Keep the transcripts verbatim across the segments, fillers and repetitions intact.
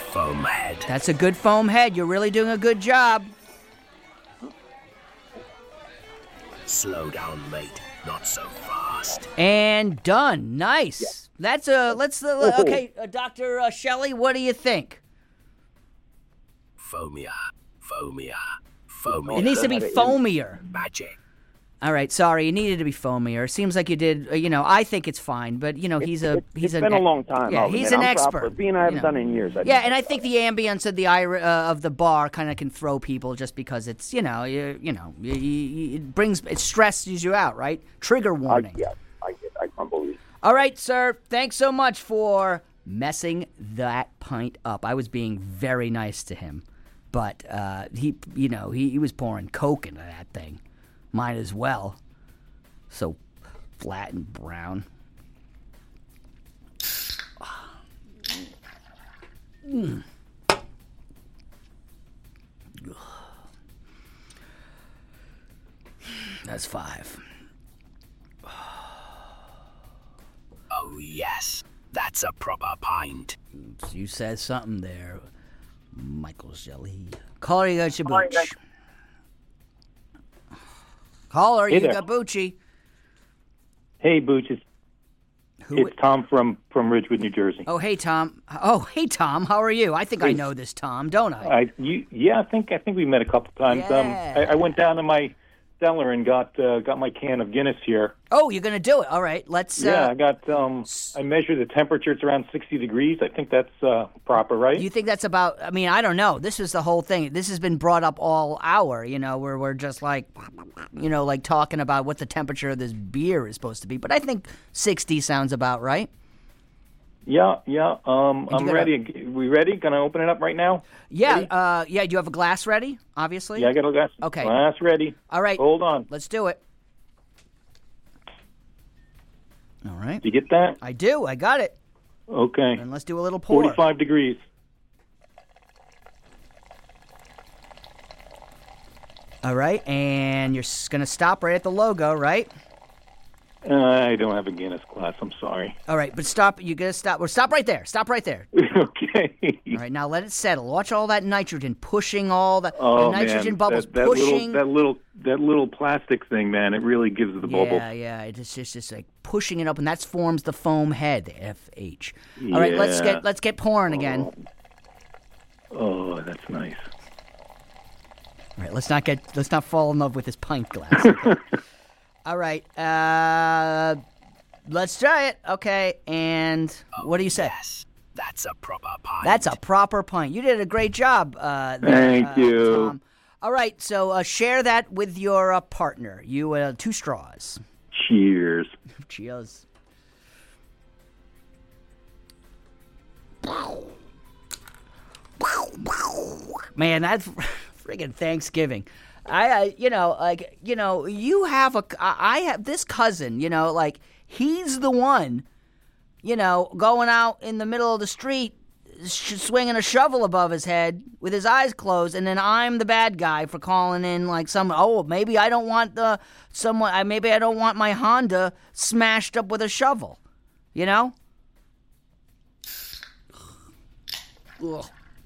foam head. That's a good foam head. You're really doing a good job. Slow down, mate. Not so fast. And done. Nice. Yeah. That's a, let's, uh, okay, uh, Doctor Uh, Shelley, what do you think? Foamier. Foamier. Foamier. It needs to be foamier. Magic. All right, sorry, it needed to be foamier. It seems like you did, uh, you know, I think it's fine, but, you know, he's a... It's, he's it's an, been a long time. Yeah, I'll he's admit. an I'm expert. proper. Being I haven't you know. done it in years. I yeah, and I think the ambience of the ira, uh, of the bar kind of can throw people just because it's, you know, you, you know, you, you, it brings, it stresses you out, right? Trigger warning. I, yeah, I get I can't believe it. All right, sir, thanks so much for messing that pint up. I was being very nice to him, but uh, he, you know, he, he was pouring Coke into that thing. Might as well. So flat and brown. Mm. That's five. Oh, yes. That's a proper pint. You said something there, Michael Shelley. Caller, you got your booch. Caller, you got Bucci. Hey, Booch, it's, Who it's Tom from, from Ridgewood, New Jersey. Oh, hey, Tom. Oh, hey, Tom. How are you? I think I know this Tom, don't I? I you, yeah, I think I think we met a couple times. Yeah. Um, I, I went down to my cellar and got uh, got my can of Guinness here. Oh, you're gonna do it. All right, let's. Yeah, uh, I got. Um, I measured the temperature. It's around sixty degrees. I think that's uh, proper, right? You think that's about? I mean, I don't know. This is the whole thing. This has been brought up all hour. You know, where we're just like, you know, like talking about what the temperature of this beer is supposed to be. But I think sixty sounds about right. Yeah, yeah. Um, I'm gotta- ready. We ready? Gonna open it up right now? Yeah, Ready? uh, yeah. Do you have a glass ready? Obviously. Yeah, I got a glass. Okay. Glass ready. All right. Hold on. Let's do it. All right. Did you get that? I do. I got it. Okay. And let's do a little pour. Forty-five degrees. All right, and you're s- gonna stop right at the logo, right? Uh, I don't have a Guinness glass. I'm sorry. All right, but stop. You gotta stop. Well, stop right there. Stop right there. Okay. All right, now let it settle. Watch all that nitrogen pushing all the, Oh the nitrogen man, bubbles that, that pushing. little that little that little plastic thing, man, it really gives the bubbles. Yeah, yeah. It's just just like pushing it up, and that forms the foam head, the F H. All right, let's Yeah. get let's get pouring again. Oh, that's nice. All right, let's not get let's not fall in love with this pint glass. All right, uh, let's try it. Okay, and what do you say? Yes. That's a proper pint. That's a proper pint. You did a great job uh, there, Thank uh, you. Tom. All right, so uh, share that with your uh, partner. You uh, two straws. Cheers. Cheers. Man, that's friggin' Thanksgiving. I, I, you know, like, you know, you have a, I I have this cousin, you know, like, he's the one, you know, going out in the middle of the street, sh- swinging a shovel above his head with his eyes closed, and then I'm the bad guy for calling in, like, some, oh, maybe I don't want the, someone, I maybe I don't want my Honda smashed up with a shovel, you know? Ugh.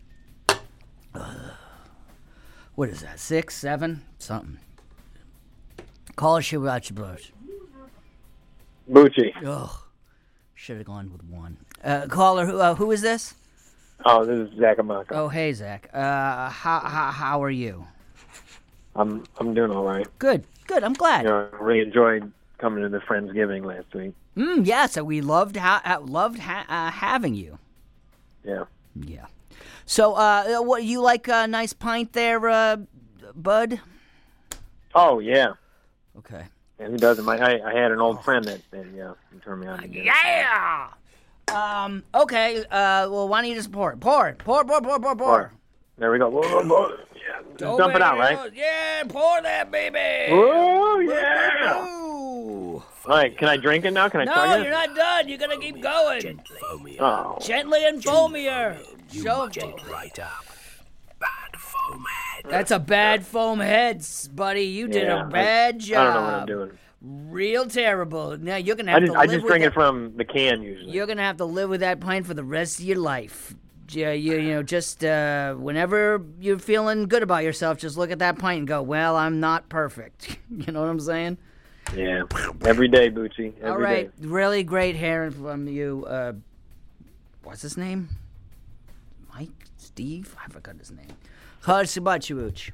What is that, six, seven, something? Call us about your brush. Bucci. Ugh. Should have gone with one. Uh, caller, who, uh, who is this? Oh, this is Zach Amaka. Oh, hey, Zach. Uh, how, how, how are you? I'm I'm doing all right. Good, good. I'm glad. You know, I really enjoyed coming to the Friendsgiving last week. Mm, yeah, so we loved ha- uh, loved ha- uh, having you. Yeah. Yeah. So, uh, what you like a nice pint there, uh, Bud? Oh, yeah. Okay. And who doesn't? My, I, I had an old friend that, that yeah, he turned me on to get Yeah! Um, okay, uh, well, why don't you just pour it? Pour it. Pour, pour, pour, pour, pour. There we go. Whoa, whoa, whoa. Yeah. Just dump it out, right? Yeah, pour that, baby. Oh, yeah. Ooh. All right, can I drink it now? Can I No, try it? you're not done. You're going to keep going. Gently. Foamier. Oh. Gently and foamier. You Show muck it right up. Bad foam head. That's a bad foam head, buddy. You did Yeah, a bad I, job. I don't know what I'm doing. Real terrible. Now you're gonna I have just, to I live just with drink that. it from the can usually. You're gonna have to live with that pint for the rest of your life, yeah, you, you know, just uh, whenever you're feeling good about yourself, just look at that pint and go, well, I'm not perfect. You know what I'm saying? Yeah. Every day, Bucci. Every All right. day. Really great hearing from you. Uh, what's his name? Mike? Steve? I forgot his name. How's about you, Ooch?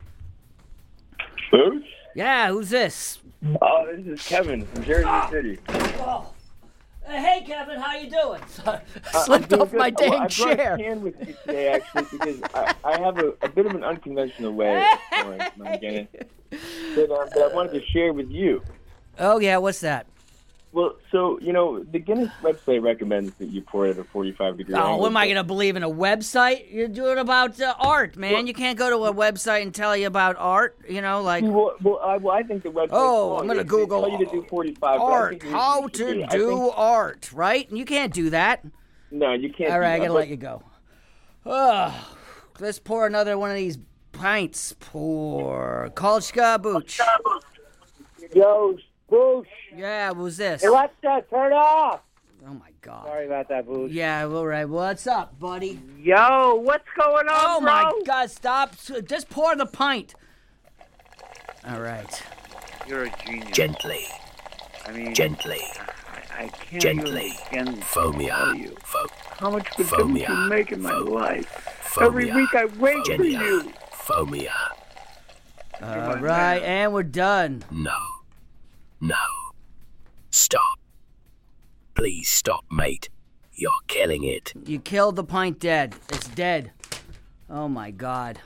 Booch? Yeah, who's this? Oh, this is Kevin from Jersey City. Oh. Uh, hey, Kevin, how you doing? Uh, Slipped I'm off doing my good. dang I chair. brought a can with me today, actually, because I, I have a, a bit of an unconventional way of pouring my Guinness that, um, that I wanted to share with you. Oh, yeah, what's that? Well, so, you know, the Guinness website recommends that you pour it at a forty-five degree Oh, angle. what am I going to believe in a website? You're doing about uh, art, man. Well- you can't go to a website and tell you about art, you know, like Well, well, I, well, I think the website. Oh, I'm gonna They Google tell you to do forty-five. but I art, think you- how you to should I do think- art, right? And you can't do that. No, you can't. All right, I do got to that, let you go. Ugh. Let's pour another one of these pints. Pour. Kolchka Booch. Yo, Boosh, Yeah, who's this? Alexa, turn off. Oh, my God. Sorry about that, Boosh. Yeah, all right. What's up, buddy? Yo, what's going on, Oh, bro? my God, stop. Just pour the pint. All right. You're a genius. Gently, I mean, gently, I, I can't gently. even begin to Phomia, tell you fo, how much good difference Phobia. you make in my Pho- life. phomia, Every week I wait for Genia, you. phomia. All right, and we're done. No, no. Stop. Please stop, mate. You're killing it. You killed the pint dead. It's dead. Oh, my God.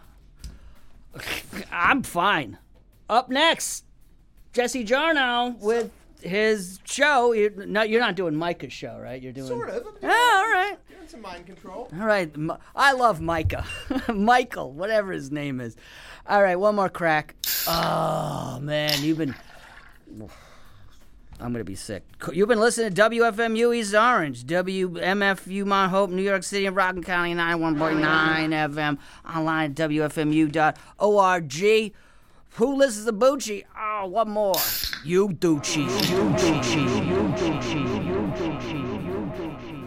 I'm fine. Up next, Jesse Jarnow with his show. You're not, you're not doing Micah's show, right? You're doing Sort of. Yeah, all right. Doing some mind control. All right. Mi- I love Micah. Michael, whatever his name is. All right, one more crack. Oh, man, you've been... I'm going to be sick. You've been listening to W F M U East Orange, W M F U Mount Hope, New York City, and Rockland County, ninety-one point nine F M, online at W F M U dot org. Who listens to Bucci? Oh, one more. You Ducci. You Ducci. You Ducci. You Ducci. You Ducci.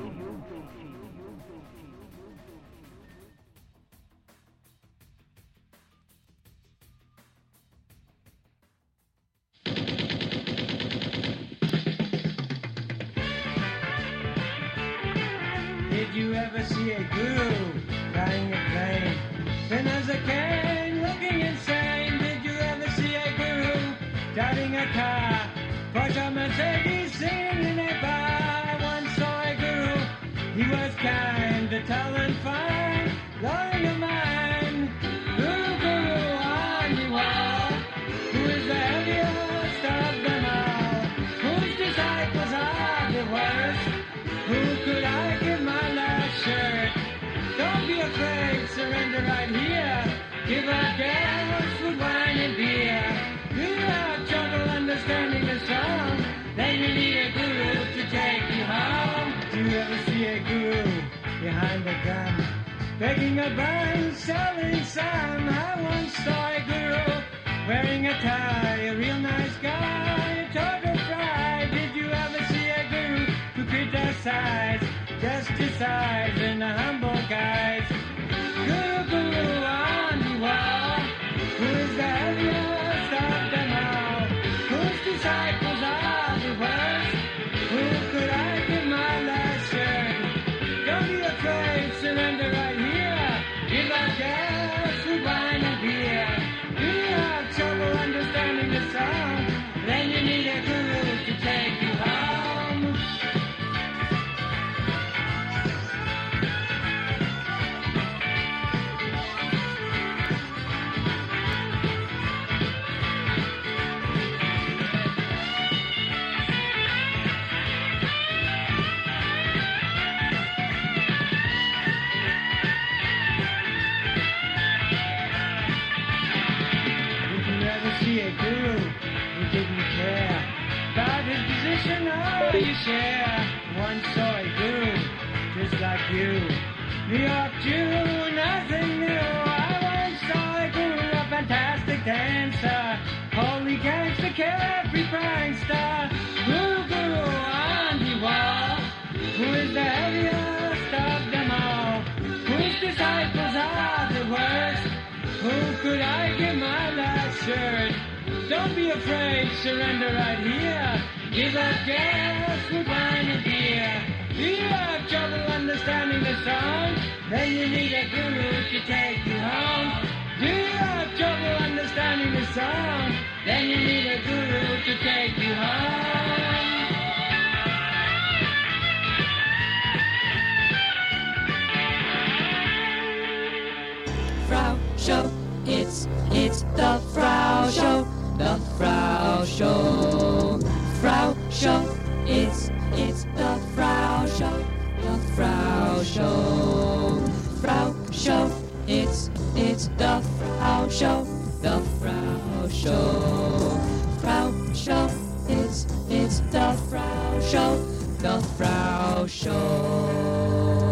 Did you ever see a guru flying a plane? Thin as a cane, looking insane. Did you ever see a guru driving a car? Porsche Mercedes singing in a bar. Once saw a guru, he was kind, tall and fine, blowing a mind. Guru, guru on the wall, who is the heaviest of them all? Whose disciples are the worst? Who could I give my last shirt? Don't be afraid, surrender right here. Give up gas, food, wine, and beer. Do you have trouble understanding the song? Then you need a guru to take you home. Do you ever see a guru behind the gun? Begging a bun, selling some. I once saw a guru wearing a tie, a real nice guy, a total fry. Did you ever see a guru who criticize, just decides in a humble guise? Guru, guru on the wall, who is the heaviest of them all? Whose disciples are the worst? Who could I give my last shirt? Don't be afraid, surrender right here. Give up gas, food, wine, and beer. Do you have trouble understanding the song? Then you need a guru to take you home. Did you ever see a guru who didn't care about his position or your share? Once saw a guru just like you, New York Jew, nothing new. I once saw a guru, a fantastic dancer, holy gangster, carefree prankster. Guru, guru on the wall, who is the heaviest of them all? the worst. Who could I give my last shirt? Don't be afraid, surrender right here. Give up gas for wine and beer. Do you have trouble understanding the song? Then you need a guru to take you home. Do you have trouble understanding the song? Then you need a guru to take you home. Frau Show, it's, it's the Frau Show, the Frau Show. Frau Show, it's, it's the Frau Show, the Frau Show. Frau Show, it's, it's the Frau Show, the Frau Show. Frau Show, it's, it's the Frau Show, the Frau Show.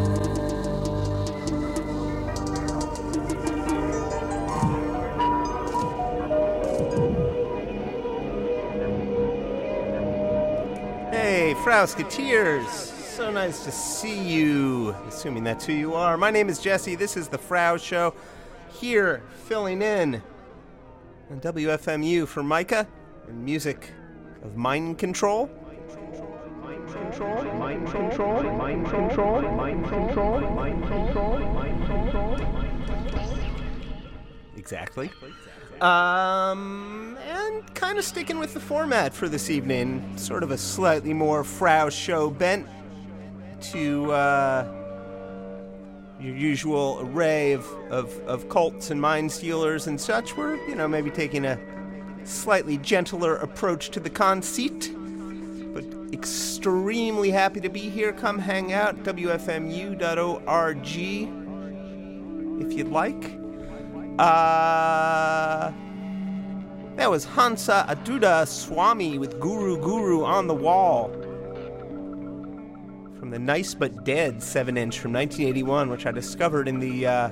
Hey, Frowsketeers! So nice to see you, assuming that's who you are. My name is Jesse. This is the Frau Show, here filling in on W F M U for Micah and music of Mind Control. Mind Control, Mind Control, Mind Control, Mind Control, Mind Control, Mind Control. Exactly. Um, and kind of sticking with the format for this evening, sort of a slightly more Frau Show bent to uh, your usual array of, of, of cults and mind stealers and such. We're, you know, maybe taking a slightly gentler approach to the conceit, but extremely happy to be here. Come hang out, W F M U dot org if you'd like. Uh, that was Hansa Aduda Swami with Guru Guru on the Wall from the Nice But Dead seven inch from nineteen eighty-one, which I discovered in the uh,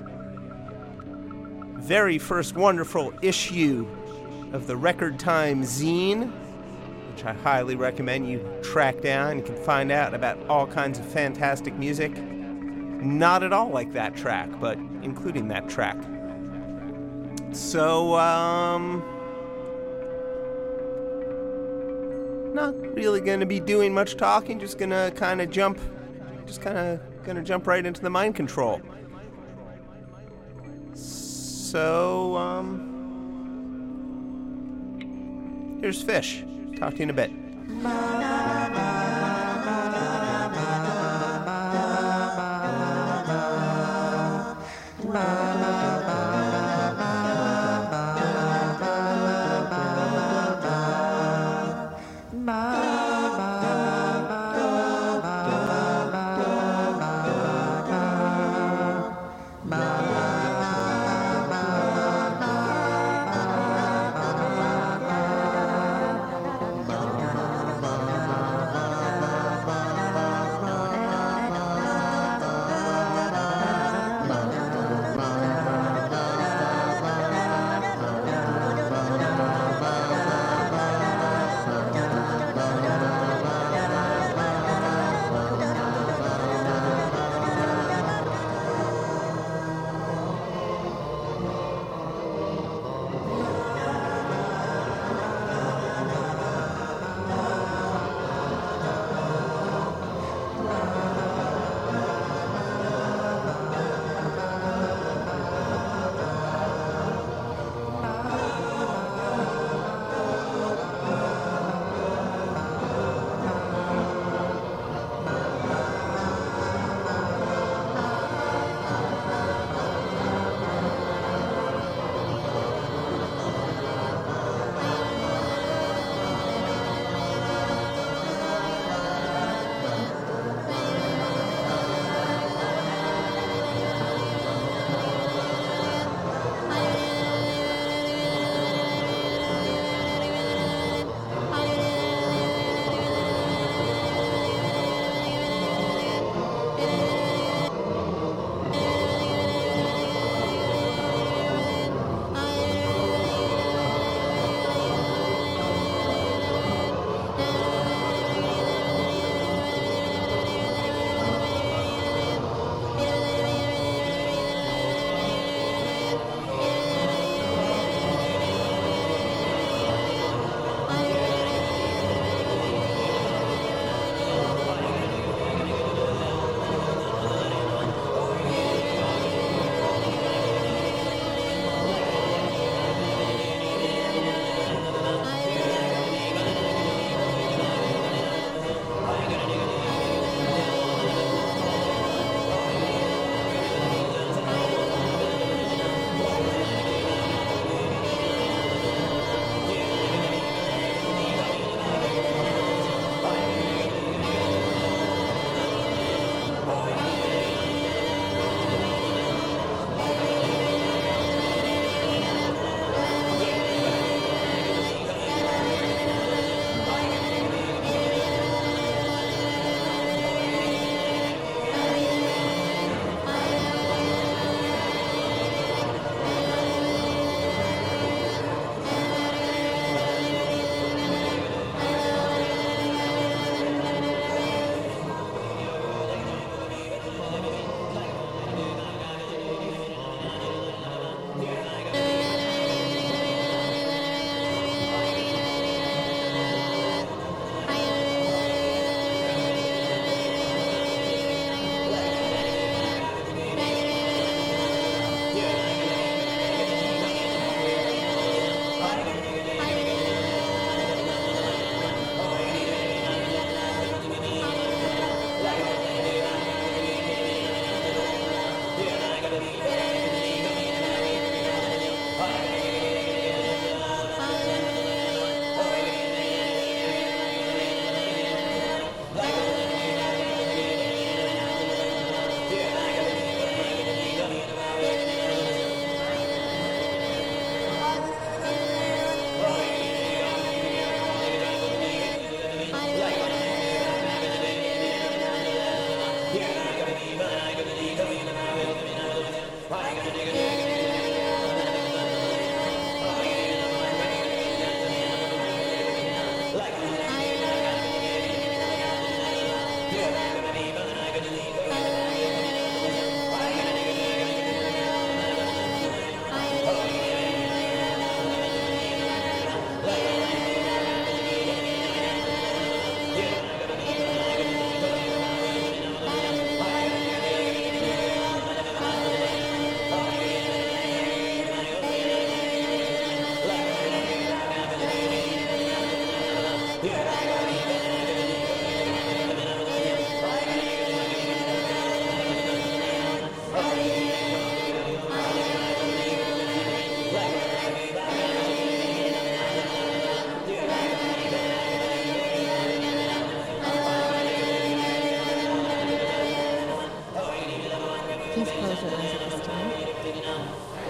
very first wonderful issue of the Record Time zine, which I highly recommend you track down. You can find out about all kinds of fantastic music. Not at all like that track, but including that track. So, um, not really going to be doing much talking, just going to kind of jump, just kind of going to jump right into the mind control. So, um, here's Fish. Talk to you in a bit. Please close your eyes at this time.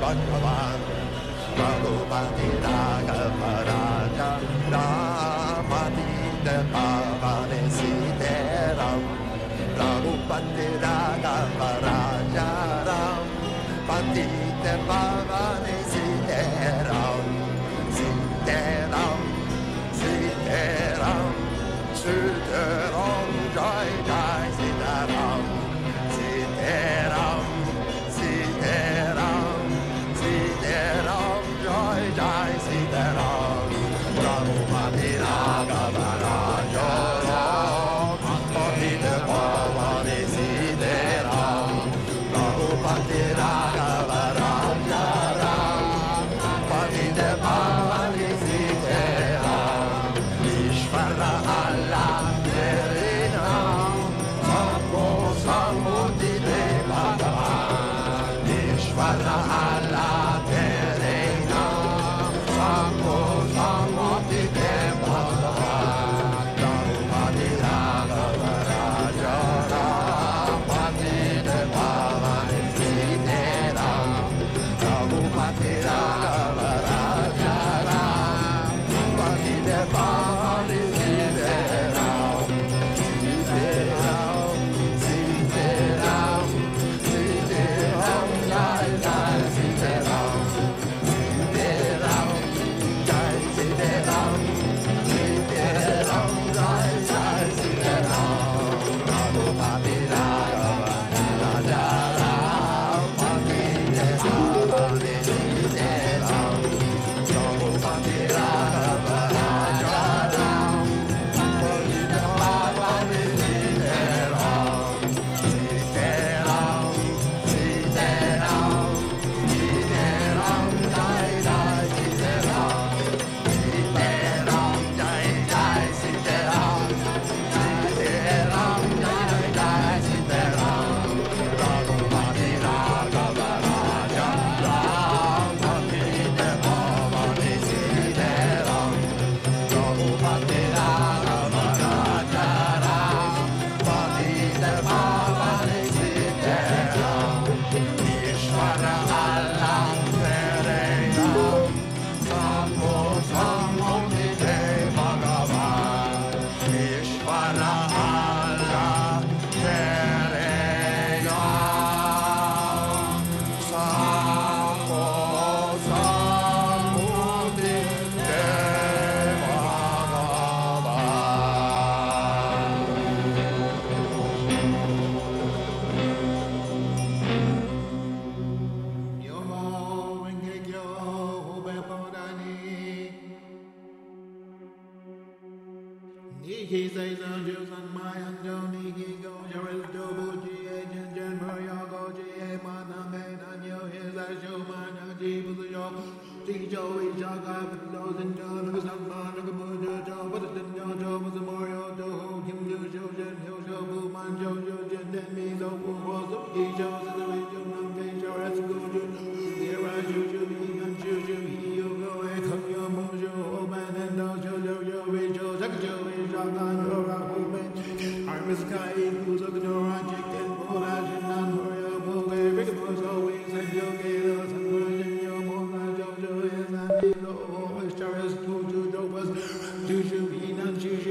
Bhagavan Ragupati Raghava Raja Ramadita Pavane Sitaram Ragupati Raghava Raja Ram Patita Pavane Sitaram Sitaram Sitaram Sitaram Jai Jai Sitaram Sitaram Sitaram Sitaram Jai Jai Sitaram Ragupati Raghava Raja Ram Patita Pavane Sitaram Ragupati Raghava Raja Ram Patita Pavane Sitaram Ishvara Allah Terinam Sabho Sambuddhi Bhagavan Ishvara Allah Terinam Sabho Sambuddhi Bhagavan Ragupati Raghava Raja Ram Patita Pavane Sitaram Ragupati Raghava Raja Ram Patita Pavane Sitaram Sitaram Sitaram Sitaram Jai Jai Sitaram Sitaram Jai Sitaram Sitaram Jai Jai Sitaram Ragupati Raghava Raja Ram Patita Pavane Sitaram Ragupati Raghava Raja Ram Patita Pavane Sitaram Sitaram Sitaram Sitaram Jai Jai Sitaram Sitaram Jai Jai Sitaram Sitaram Jai Jai Sitaram Ragupati Raghava Raja Ram Patita Pavane Sitaram Ragupati Raghava Raja Ram Patita Pavane Sitaram Ishvara Allah Terinam Sabho Sambuddhi Bhagavan Ishvara Allah Terinam Sabho Sambuddhi Niki say some Jews on my and Johnny go, Jared Dobu, G A, Jen Muryago, G A, Maname, and you hear that show, man, and Jeep the Yo, G Joey, Jaga, those in John, who's not man, and Kabuja, Joe, but it didn't know Joe was a Mario, Joe, Kim Yu, Joe, Jen, Hill, Joe, Boo, Man, Joe, Joe, Jen, Demi, the Woo, was up, He, Joe, to the region, and Gay, Joe, that's good, here I shoot you, he, and shoot you, he, you go, and come your mojo, oh man, and no, Joe, Joe, Joe, Joe, Joe, Joe, I'm a sky who's a door, I check and pull out and none for your book. Rick was always and you gave us and put in your mouth. And Jojo is and he low, always Charles, two, two, dopers, two, shoe, he, none, shoe,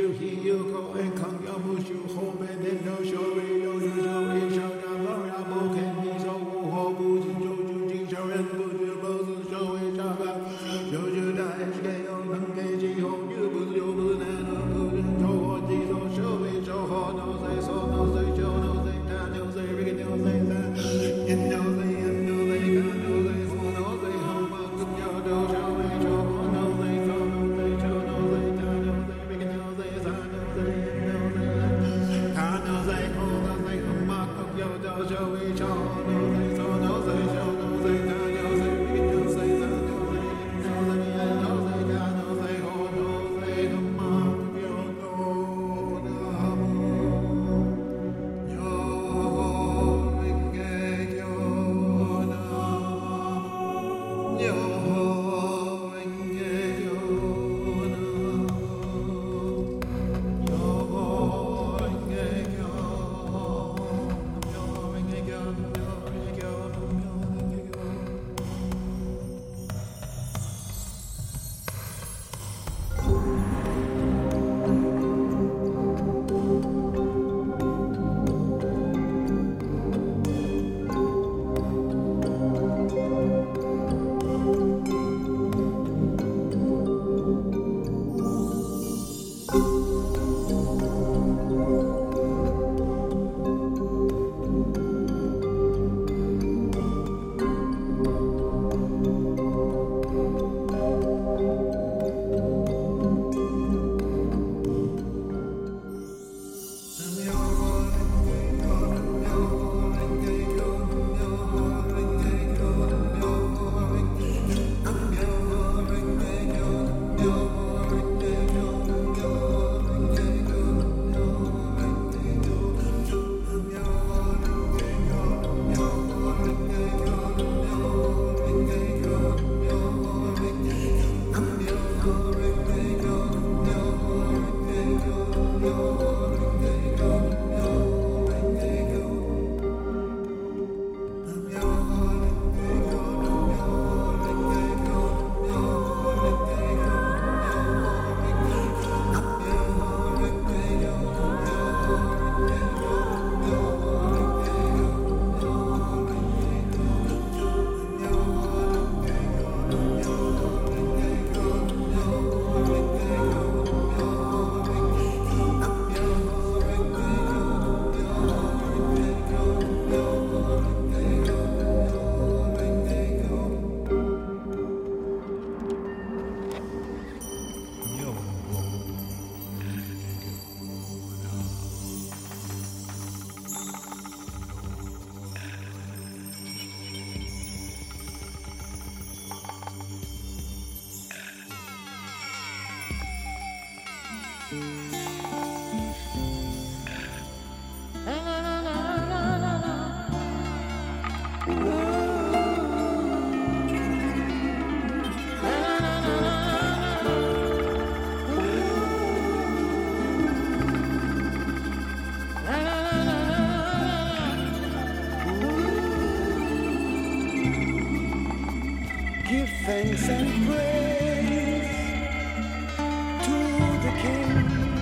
give thanks and praise to the King,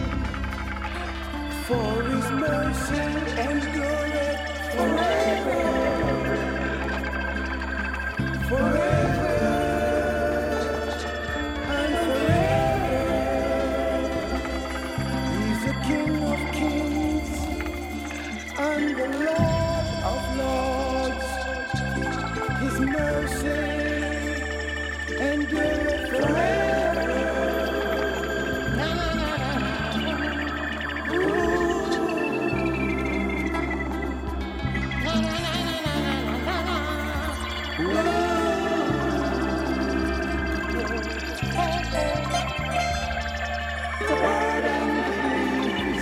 for his mercy endureth forever, forever and forever. He's the King of kings and the Lord of lords. His mercy endureth forever. Na, na, na, na, na. Ooh. Na, na, na, na, na, na, na. Ooh. The bird and the bees.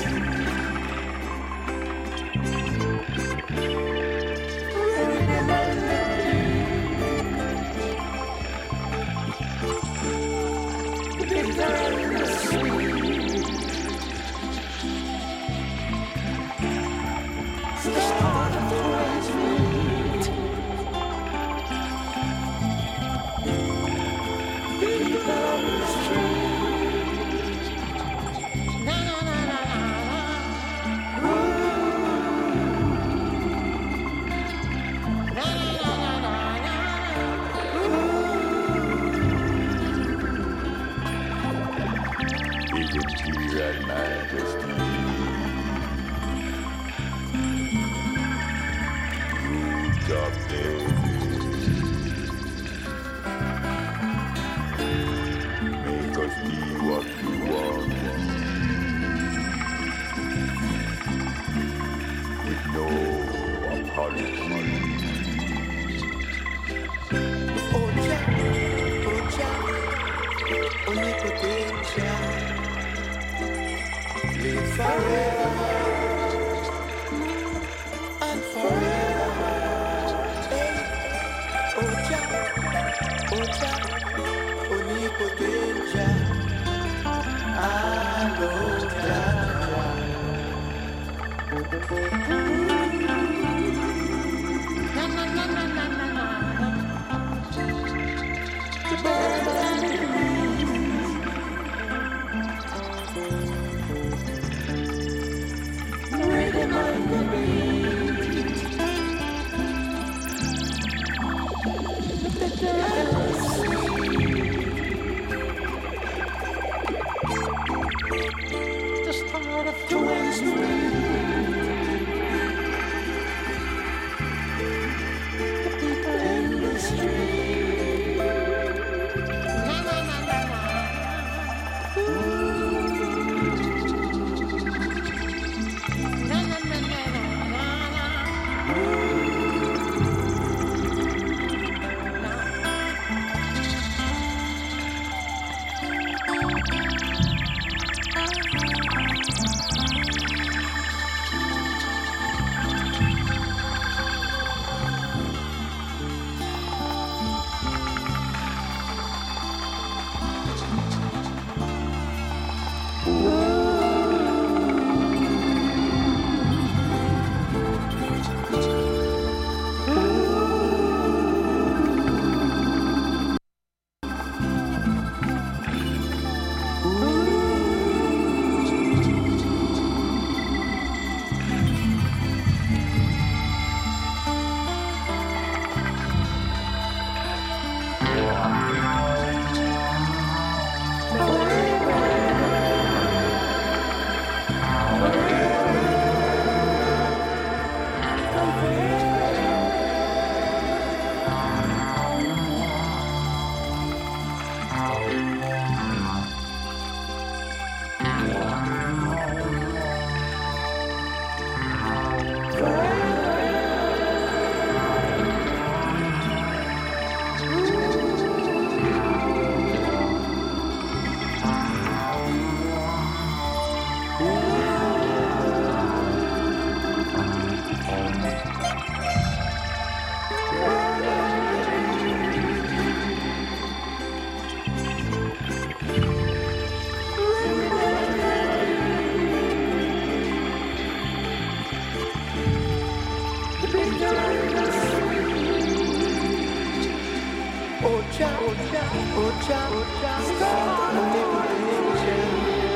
Ocha, ocha, ocha, ocha, star manipulation.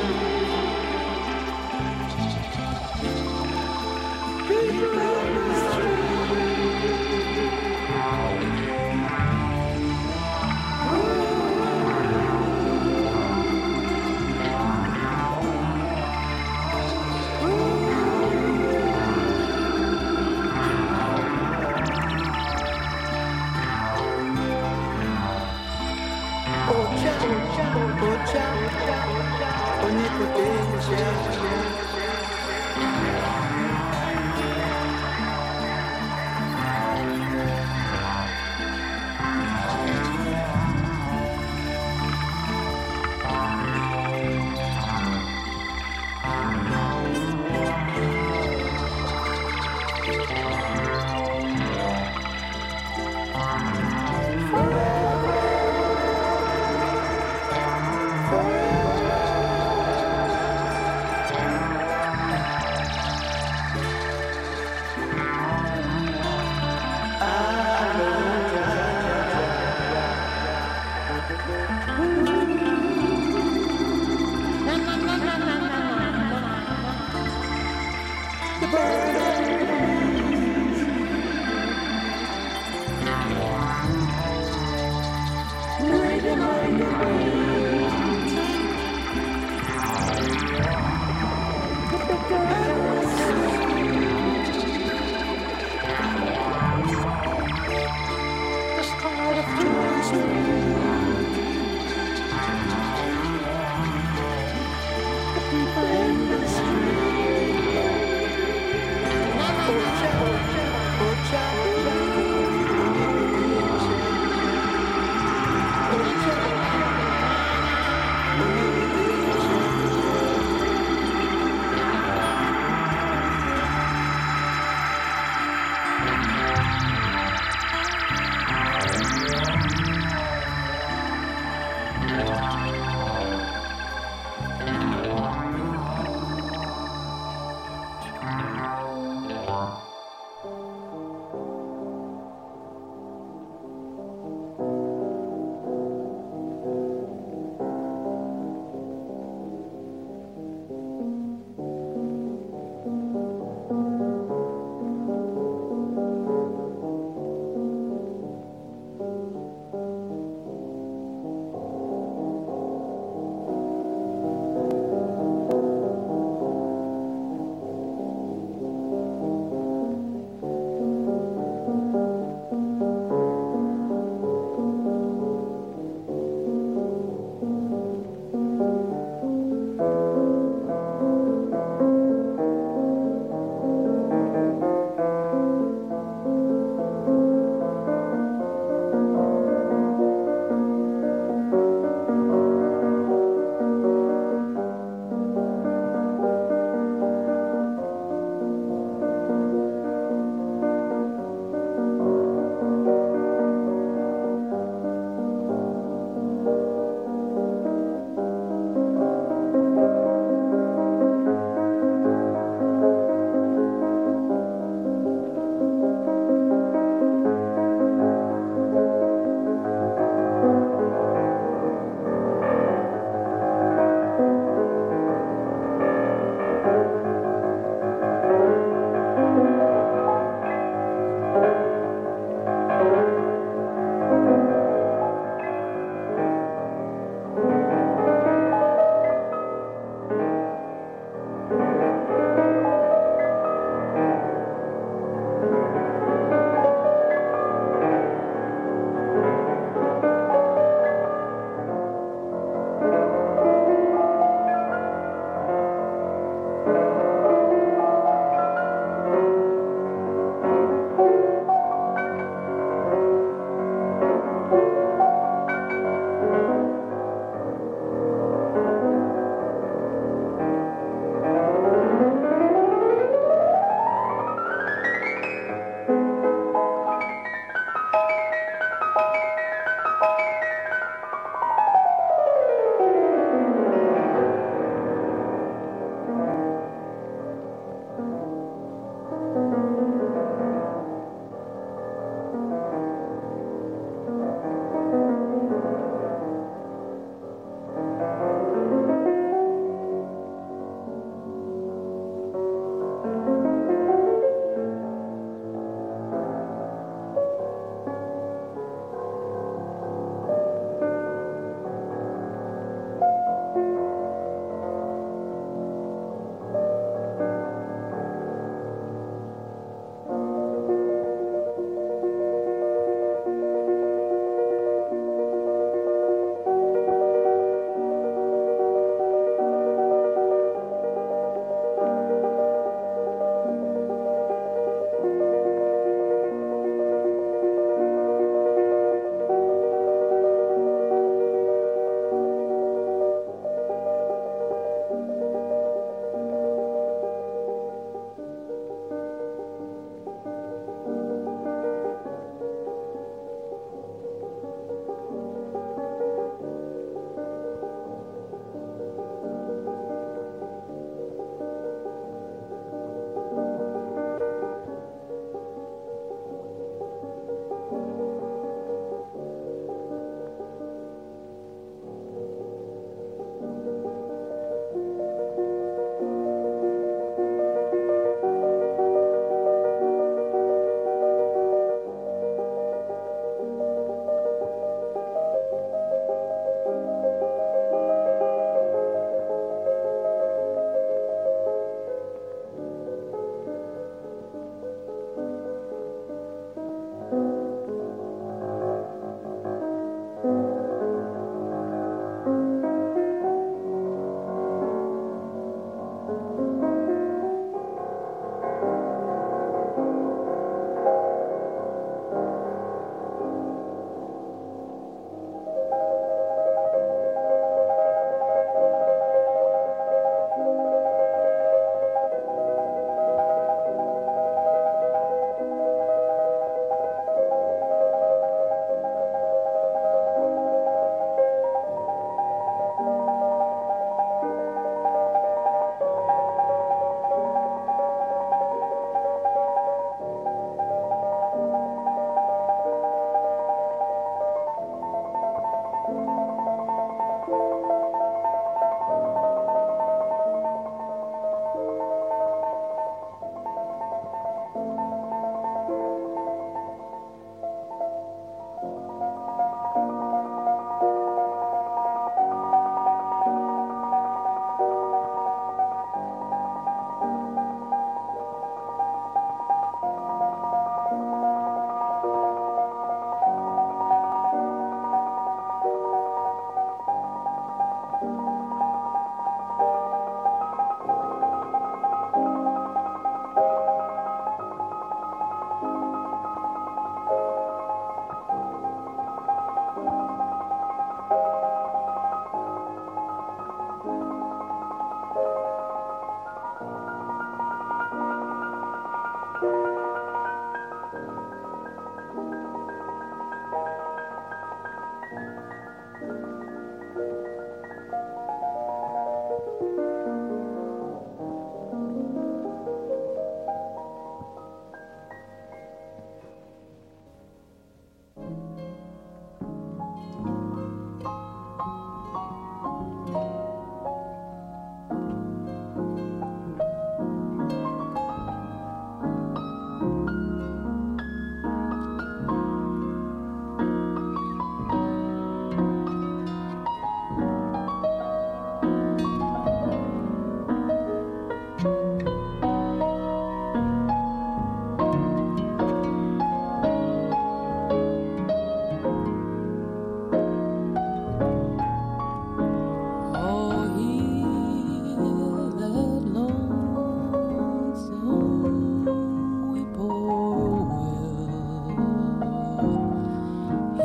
Ocha, ocha, ocha, ocha, omnipotencia.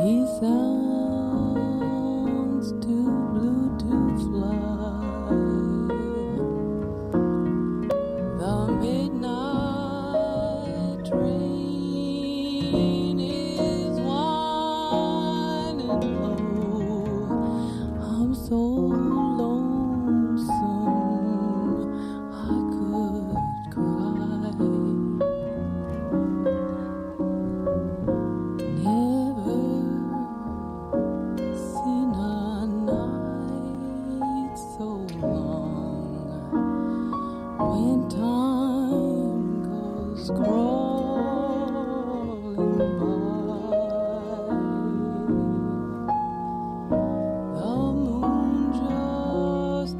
He sounds too blue to fly. The midnight train is winding low. I'm so lonesome I could cry. Never seen a night so long when time goes crawling by. The moon just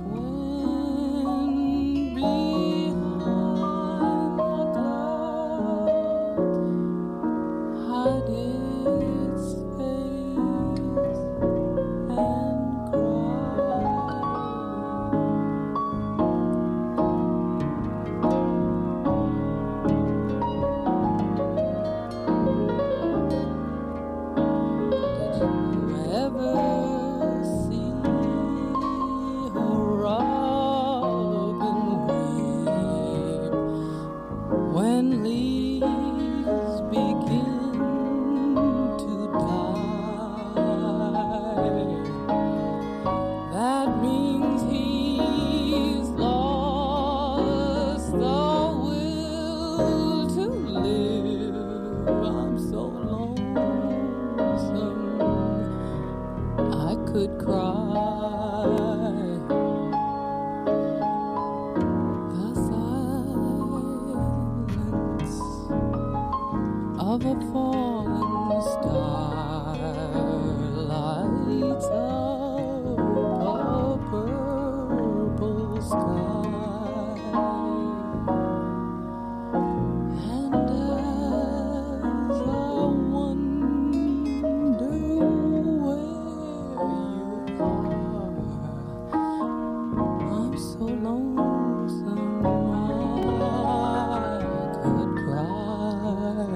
went behind the clouds, hide its face and cry. Did you ever see a robin weep when leaves begin to die? That means he's lost the will to live. I'm so lonesome I could cry. The silence of a fallen star lights up a purple sky. And as I wonder where you are, I'm so lonesome I could cry.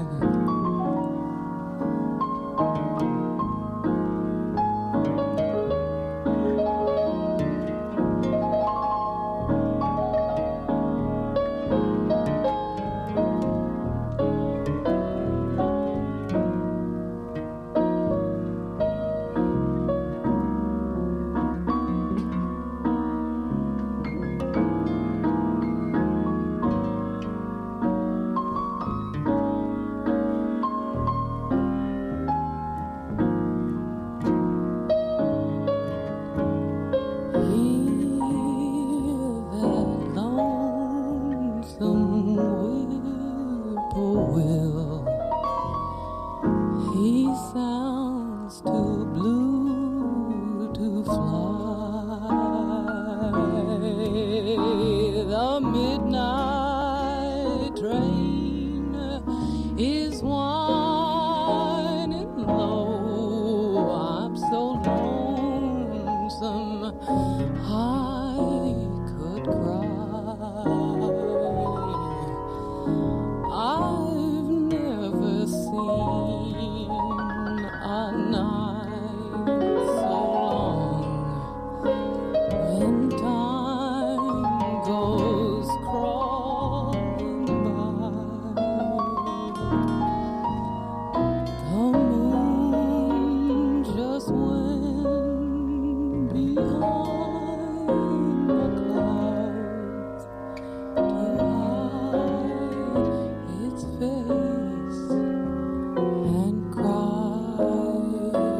face and cry.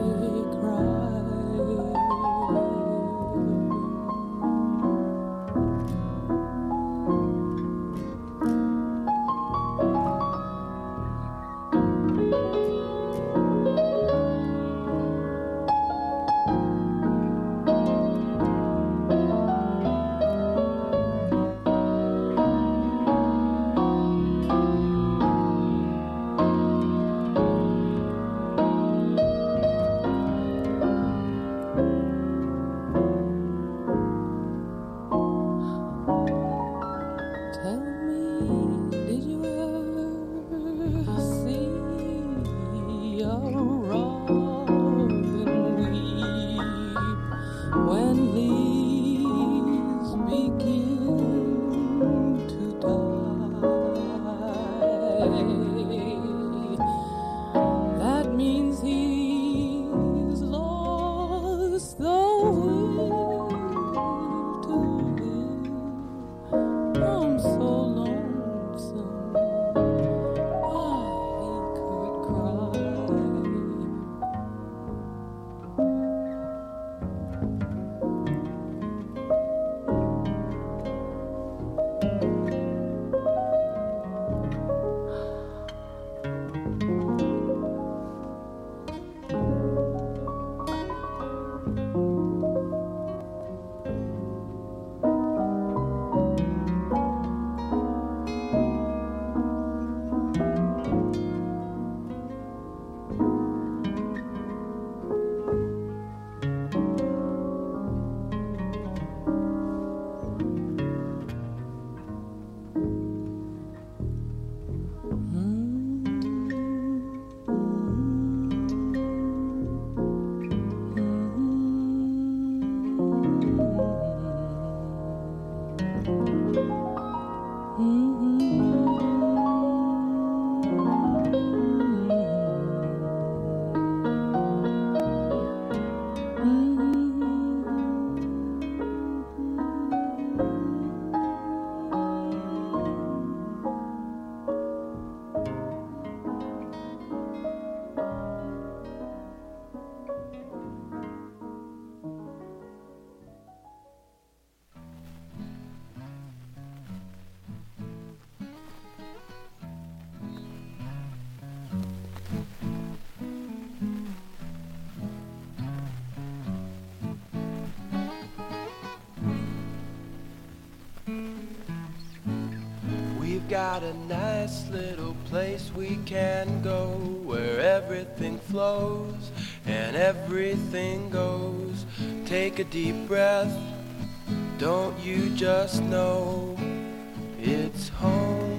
got a nice little place we can go, where everything flows and everything goes. Take a deep breath, don't you just know it's home?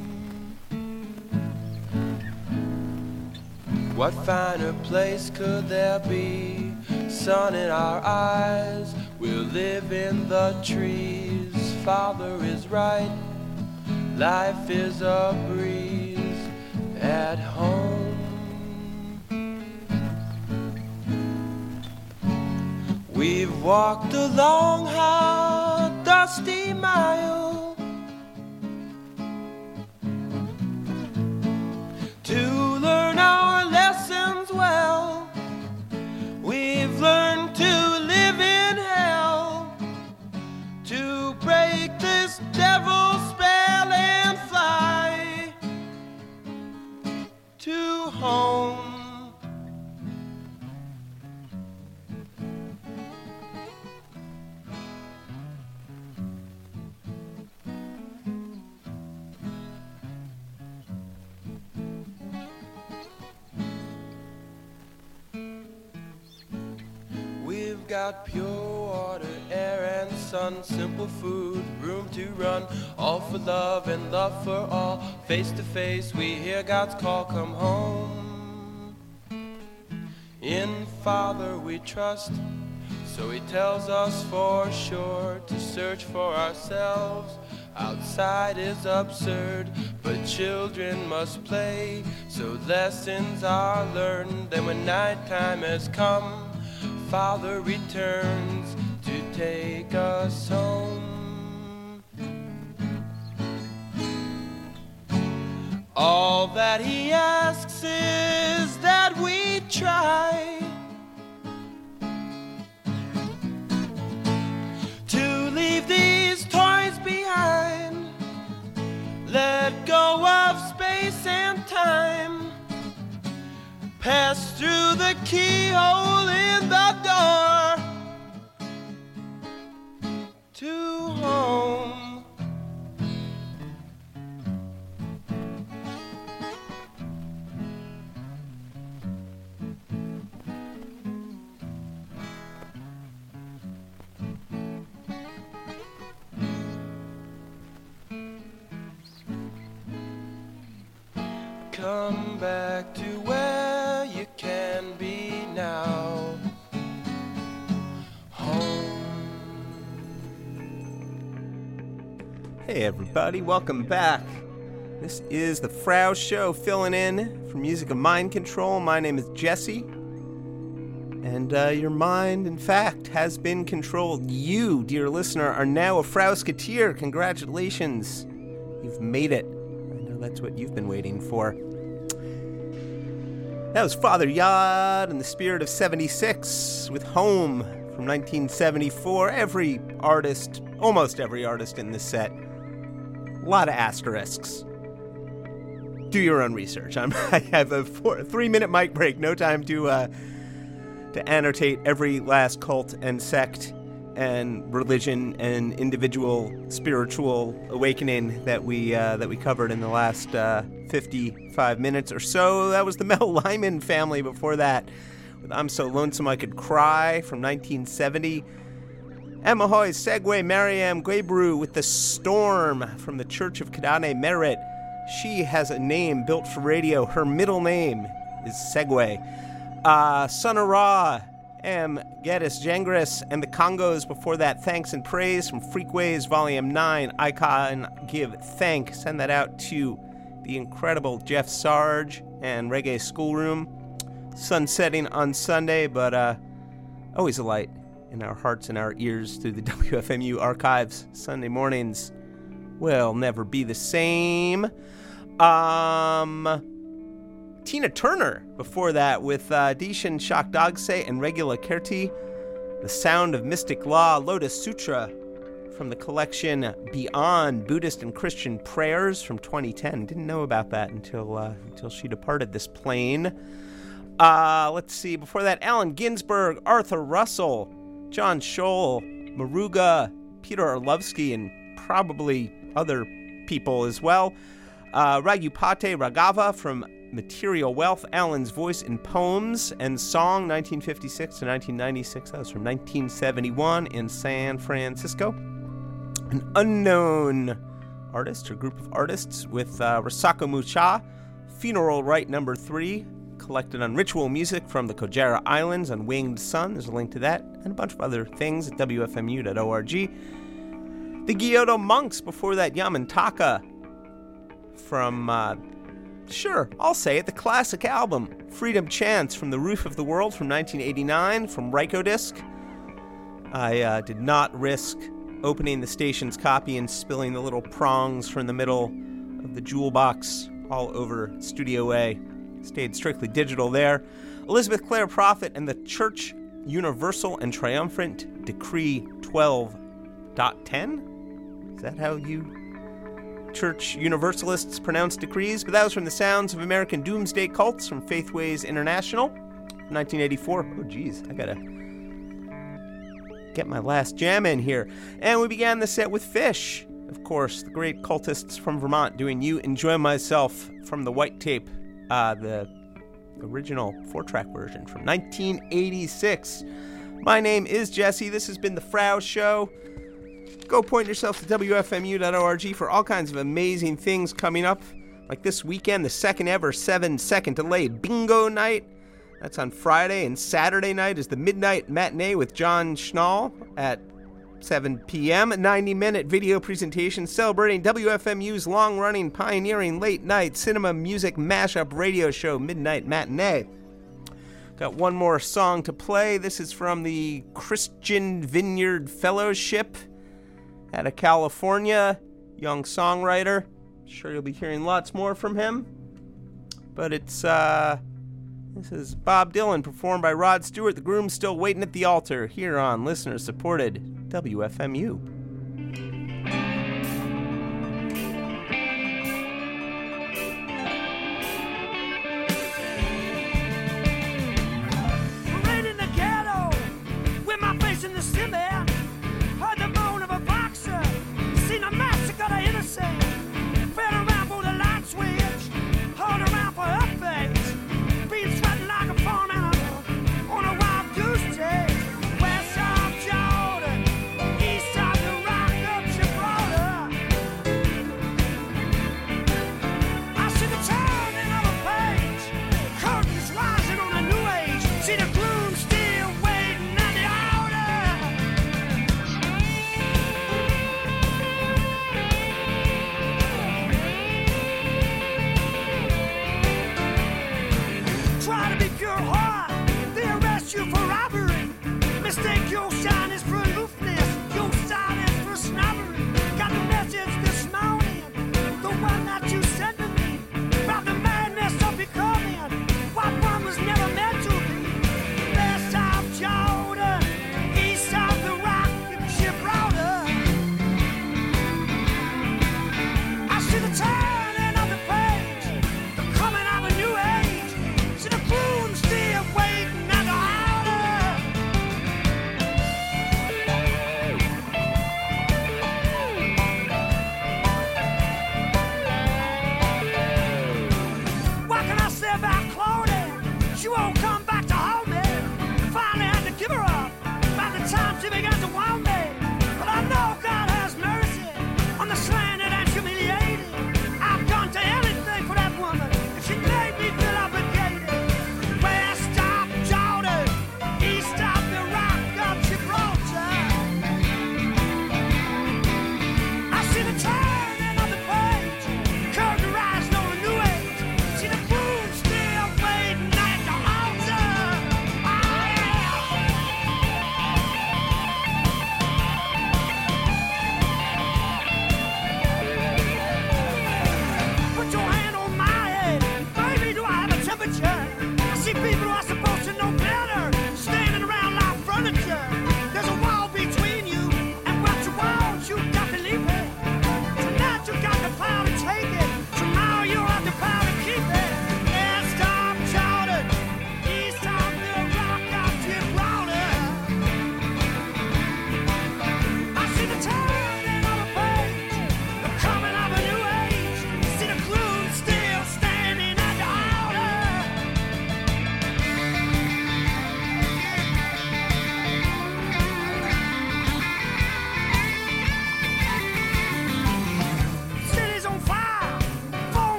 What finer place could there be? Sun in our eyes, we'll live in the trees. Father is right, life is a breeze at home. We've walked a long, hard, dusty mile to learn our lessons well. We've learned to live in hell, to break this devil's spell and fly to home. We've got pure water, air and sun, simple food, room to run, all for love and love for all. Face to face we hear God's call, come home. In Father we trust, so he tells us for sure to search for ourselves. Outside is absurd, but children must play, so lessons are learned. Then when nighttime has come, Father returns to take us home. All that he asks is that we try to leave these toys behind, let go of space and time, pass through the keyhole in the door to home. Come back to where you can be now, home. Hey everybody, welcome back. This is the Frau Show, filling in for Music of Mind Control. My name is Jesse, and uh, your mind, in fact, has been controlled. You, dear listener, are now a Frauskateer. Congratulations. You've made it. I know that's what you've been waiting for. That was Father Yod and the Spirit of seventy-six with Home from nineteen seventy-four. Every artist, almost every artist in this set, a lot of asterisks. Do your own research. I'm, I have a four, three-minute mic break. No time to uh, to annotate every last cult and sect and religion and individual spiritual awakening that we uh, that we covered in the last uh, fifty-five minutes or so. That was the Mel Lyman family before that, with I'm So Lonesome I Could Cry from nineteen seventy. Emma Hoy, Segway, Mariam Guebru with The Storm from the Church of Kadane Merit. She has a name built for radio. Her middle name is Segway. Uh, Son of Ra, M. Geddes Jengris, and the Congos before that. Thanks and Praise from Freakways Volume nine. Icon Give Thank. Send that out to the incredible Jeff Sarge and Reggae Schoolroom. Sun setting on Sunday, but uh, always a light in our hearts and our ears through the W F M U archives. Sunday mornings will never be the same. Um... Tina Turner before that with uh, Dishan Shakdagse and Regula Kerti. The Sound of Mystic Law, Lotus Sutra from the collection Beyond Buddhist and Christian Prayers from twenty ten. Didn't know about that until uh, until she departed this plane. Uh, let's see. Before that, Allen Ginsberg, Arthur Russell, John Scholl, Maruga, Peter Orlovsky, and probably other people as well. Uh, Raghupate Raghava from Material Wealth, Alan's Voice in Poems and Song, nineteen fifty-six to nineteen ninety-six. That was from nineteen seventy-one in San Francisco. An unknown artist or group of artists with uh, Risako Mucha, Funeral Rite number three, collected on ritual music from the Kojara Islands on Winged Sun. There's a link to that and a bunch of other things at w f m u dot org. The Gyoto Monks, before that Yamantaka from, uh, sure, I'll say it, the classic album, Freedom Chants from the Roof of the World from nineteen eighty-nine from Rykodisc. I uh, did not risk opening the station's copy and spilling the little prongs from the middle of the jewel box all over Studio A. Stayed strictly digital there. Elizabeth Clare Prophet and the Church Universal and Triumphant Decree twelve point ten? Is that how you Church Universalists pronounce decrees? But that was from the Sounds of American Doomsday Cults from Faithways International, nineteen eighty-four. Oh, geez, I gotta get my last jam in here. And we began the set with Fish, of course, the great cultists from Vermont, doing You Enjoy Myself from the White Tape, uh, the original four-track version from nineteen eighty-six. My name is Jesse. This has been The Frau Show. Go point yourself to w f m u dot org for all kinds of amazing things coming up. Like this weekend, the second ever seven-second delay bingo night. That's on Friday, and Saturday night is the Midnight Matinee with John Schnall at seven p.m. A ninety-minute video presentation celebrating W F M U's long-running, pioneering late-night cinema music mashup radio show, Midnight Matinee. Got one more song to play. This is from the Christian Vineyard Fellowship out of California. Young songwriter. Sure you'll be hearing lots more from him. But it's, uh... this is Bob Dylan, performed by Rod Stewart. The groom's still waiting at the altar, here on listener-supported W F M U. Right in the ghetto, with my face in the cement. Heard the moan of a boxer, seen a massacre of innocent. Fell around for the light switch, hold around for her face. Being sweating like a farm animal on a wild goose chase. West of Jordan, east of New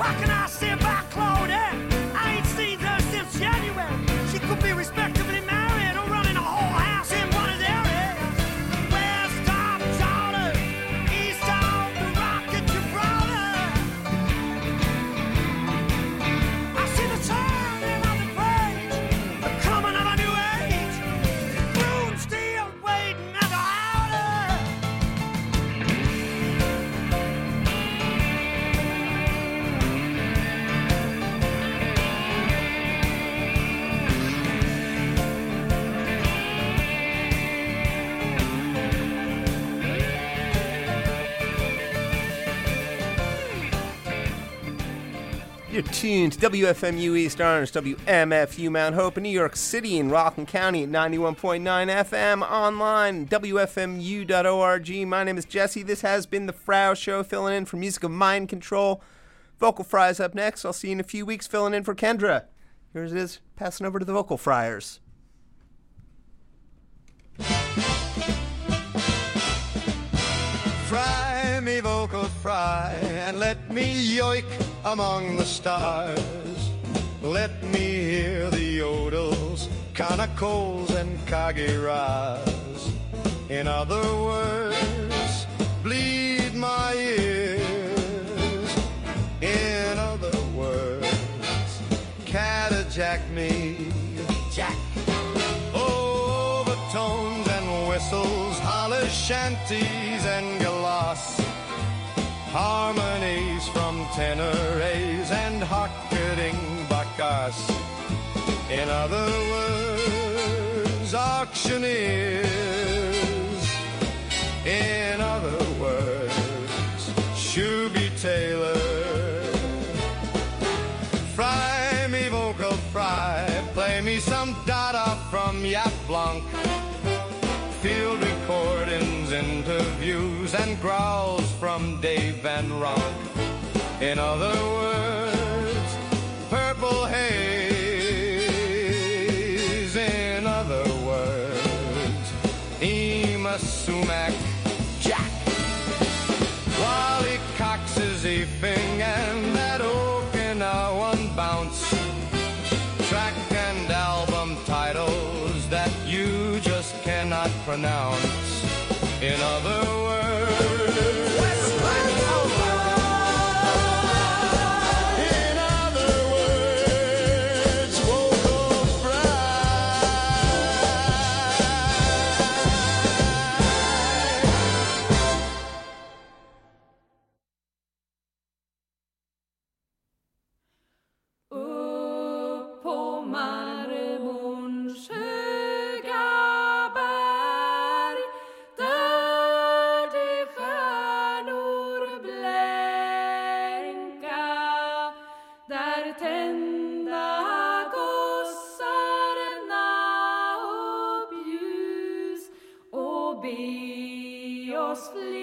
What can I say about Claudette? I ain't seen her since January. She could be respectably married or running a whole house in one of their areas. West of Charlotte, east of the Rocket Gibraltar. I see the turning of the page, the coming of a new age. Moon still waiting at the outer. You're tuned to W F M U East Orange, W M F U Mount Hope in New York City and Rockland County at ninety-one point nine F M, online, W F M U dot org. My name is Jesse. This has been The Frau Show, filling in for Music of Mind Control. Vocal Fries up next. I'll see you in a few weeks filling in for Kendra. Here it is, passing over to the Vocal Friars. Fry me vocal fry and let me yoik among the stars. Let me hear the yodels, caracoles and kagiras. In other words, bleed my ears. In other words, catajack me. Jack. Overtones and whistles, hollow shanties and gallas. Harmonies from tenores and hocketing bacchus. In other words, auctioneers. In other words, Shooby Taylor. Fry me vocal fry, play me some dada from Yap Blanc. Field recordings, interviews, and growls from Dave Van Ronk. In other words, purple haze. In other words, Ema Sumac Jack. Wally Cox is eeping and that Okinawan bounce. Track and album titles that you just cannot pronounce. In other words, in other words, vocal Upp på Marmons höga berg, där de stjärnor blänka, där tända gossarna upp ljus och be oss fly.